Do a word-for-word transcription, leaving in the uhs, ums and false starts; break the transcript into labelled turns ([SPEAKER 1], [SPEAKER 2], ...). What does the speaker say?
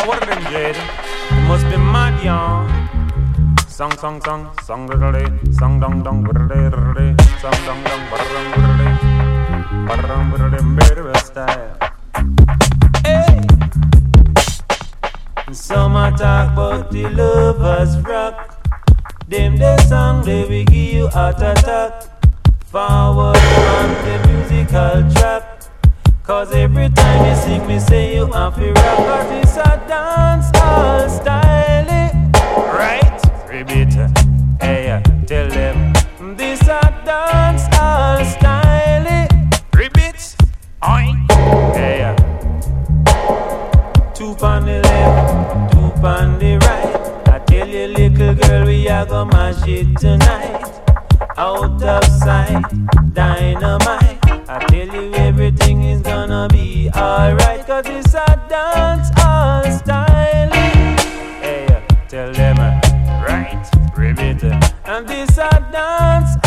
[SPEAKER 1] what are them, Jade? You must be mad, y'all. Song, song, song, song, diddle-day, song, dong, dong, diddle-day, diddle-day, song, dong, dong, ba-da-dong, diddle-day, ba-da-dong, diddle-day, baby style. Hey! Some a talk about the lovers rock. Them the song they will give you heart attack. Forward on the musical track. Cause every time you sing me say you have to rock. Cause it's a dance all style. Right? Ribbit. Hey, tell them this a dance all style. Ribbit. Oi. Hey. Two on the left, two on the right. I tell you little girl we are gonna mash it tonight. Out of sight, dynamite. I tell you everything is gonna be alright. Cause it's a dance all style. Hey, tell them, right, ribbit. And this a dance